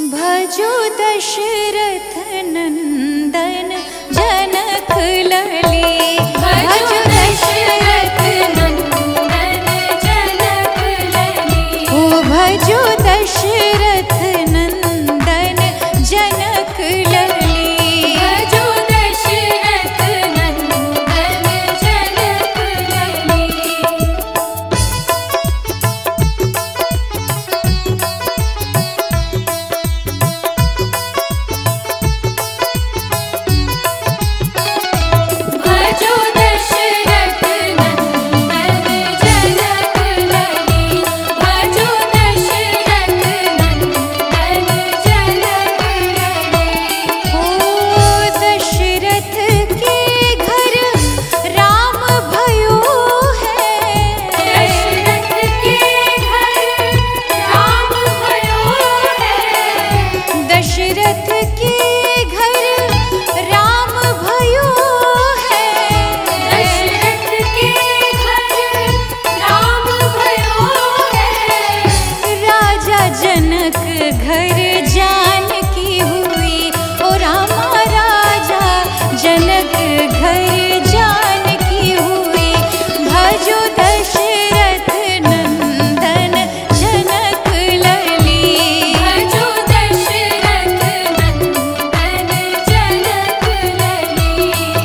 भजो दशरथ नंदन जनक लली। भजो दशरथ नंदन जनक लली। ओ भजो दशरथ नंदन जनक लली। भजो दशरथ नंदन जनक लली। भजो दशरथ नंदन जनक लली। भजो दशरथ नंदन जनक लली। ओ दशरथ के घर राम भयो है। दशरथ के घर राम भयो है। दशरथ के घर राम भयो है। दशरथ के घर राम भयो है। राजा जनक घर जानकी हुई। ओ रामा राजा जनक घर जानकी हुई। भजो दशरथ नंदन जनक लली। भजो दशरथ नंदन जनक लली।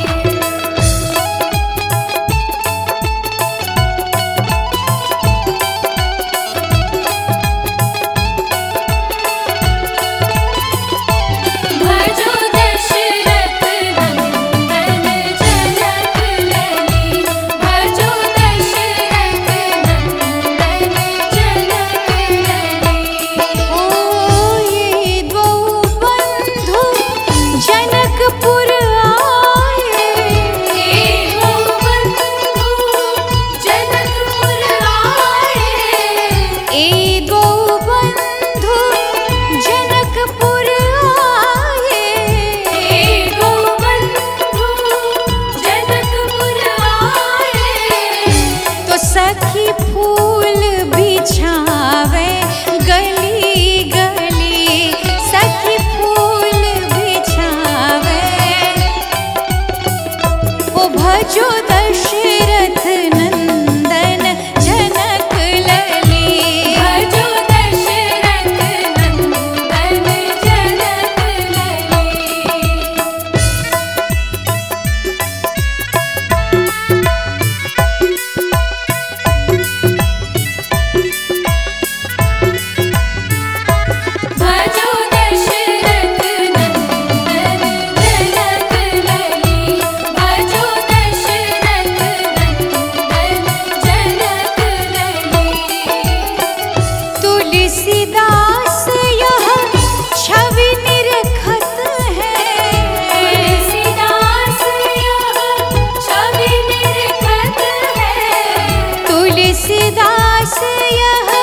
भजो दशरथ नंदन जनक लली। भजो दशरथ नंदन जनक लली। ओ ये दो बंधु जनकपुर आए। ये दो बंधु जनकपुर आए। ये दो बंधु जनकपुर आए। ये दो बंधु जनकपुर आए। तो सखी फूल बिछावे गली गली। सखी फूल बिछावे। ओ भजो दशरथ नंदन जनक लली। भजो दशरथ नंदन जनक लली। भजो दशरथ नंदन जनक लली। भजो दशरथ नंदन जनक लली। तुलसीदास यह छवि निरखत है। तुलसीदास यह छवि निरखत है। तुलसीदास यह